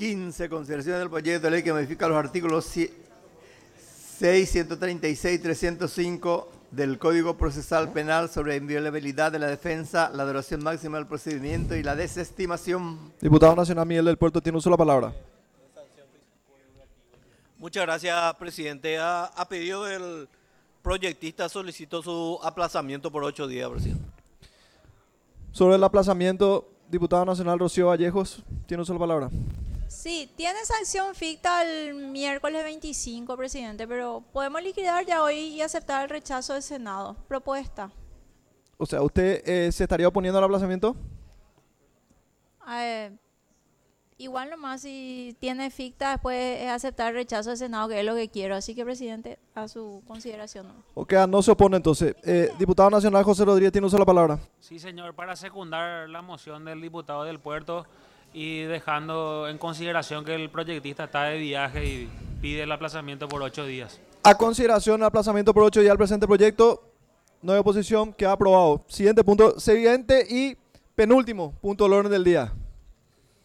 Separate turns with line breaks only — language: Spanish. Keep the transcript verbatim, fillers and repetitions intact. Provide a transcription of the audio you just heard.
quince. Consideración del proyecto de ley que modifica los artículos seis, ciento treinta y seis, trescientos cinco del Código Procesal Penal sobre inviolabilidad de la defensa, la duración máxima del procedimiento y la desestimación.
Diputado Nacional Miguel del Puerto tiene uso de la palabra.
Muchas gracias, presidente. A, a pedido del proyectista solicito su aplazamiento por ocho días, presidente.
Sobre el aplazamiento, diputado nacional Rocío Vallejos tiene uso de la palabra.
Sí, tiene sanción ficta el miércoles veinticinco, presidente, pero podemos liquidar ya hoy y aceptar el rechazo del Senado. Propuesta.
O sea, ¿usted eh, se estaría oponiendo al aplazamiento?
Eh, igual nomás si tiene ficta, después es aceptar el rechazo del Senado, que es lo que quiero. Así que, presidente, a su consideración. ¿No?
Ok, no se opone entonces. Eh, diputado nacional José Rodríguez tiene uso de la palabra.
Sí, señor, para secundar la moción del diputado del Puerto y dejando en consideración que el proyectista está de viaje y pide el aplazamiento por ocho días.
A consideración el aplazamiento por ocho días del presente proyecto, no hay oposición, queda aprobado. Siguiente punto, siguiente y penúltimo punto del orden del día.